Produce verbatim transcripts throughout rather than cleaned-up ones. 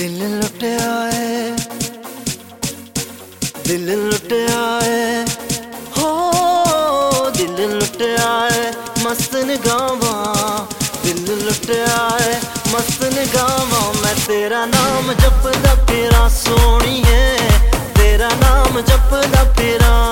दिल लुटिया है, दिल लुटिया है, हो दिल लुटिया है मस्त निगाहां। दिल लुटिया है मस्त निगाहां। मैं तेरा नाम जपदा फिरां सोहणीए, तेरा नाम जपदा फिरां।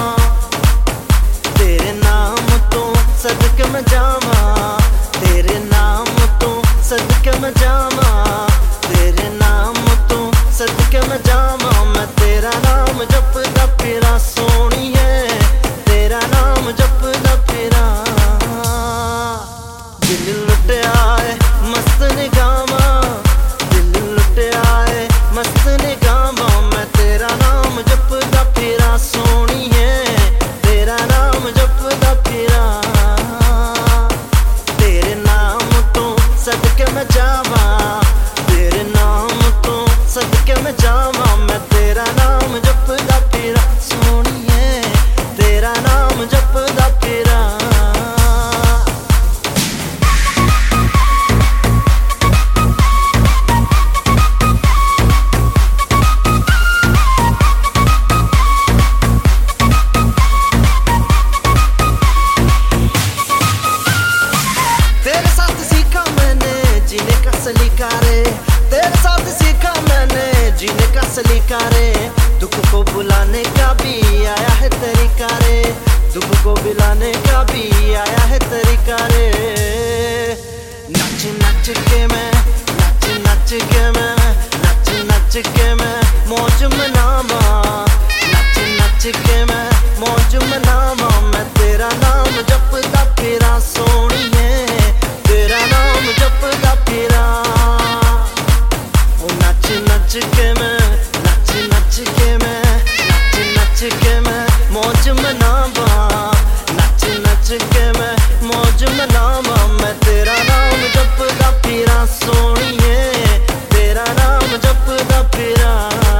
तेरे नाम तो सदके मैं जावां, तेरे नाम तो सदके मैं जावां, तेरे नाम तो सदके मैं जावां। मैं तेरा नाम जपदा फिरां सोहणीए, तेरा नाम जपदा फिरां। दिल लुटिया है मस्त निगाहां, दिल लुटिया है मस्त निगाहां। मैं तेरा नाम जपदा फिरां सोहणीए, तेरा नाम जपदा फिरां। तेरे नाम तो सदके मैं जावां, तेरे नाम तो सदके मैं जावां। मैं तेरा नाम जपदा फिरां सोहणीए, तेरा नाम जपदा फिरां। तेरे साथ सीखा मैंने जीने का सलीका रे, तेरे साथ सीखा मैंने जीने का सलीका रे। दुख को बुलाने का भी आया है तरीका रे, दुख को बुलाने का भी आया है तरीका रे। नच नच के मैं, नच नच के मैं, नच नच के मैं मौज मनावा, नच नच के मैं मौज मनावा। मैं तेरा नाम जपदा फिरां सोहणीए, तेरा नाम जपदा फिरां। ओ नच नच के मैं, नच नच के मैं, नच नच के मैं मौज मनावा, नच नच के मैं मौज मनावा। मैं तेरा नाम जपदा फिरां सोहणीए, तेरा नाम जपदा फिरां।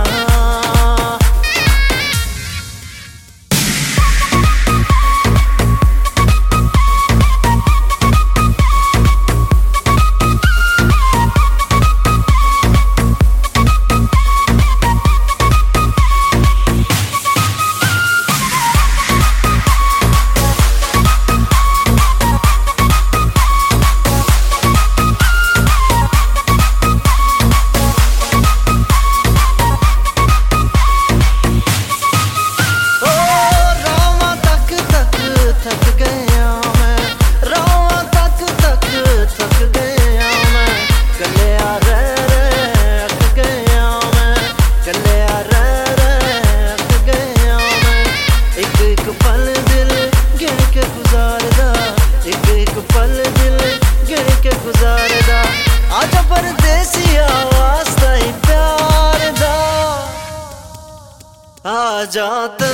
आजा परदेसिया वास्ता ही प्यार दा, आजा।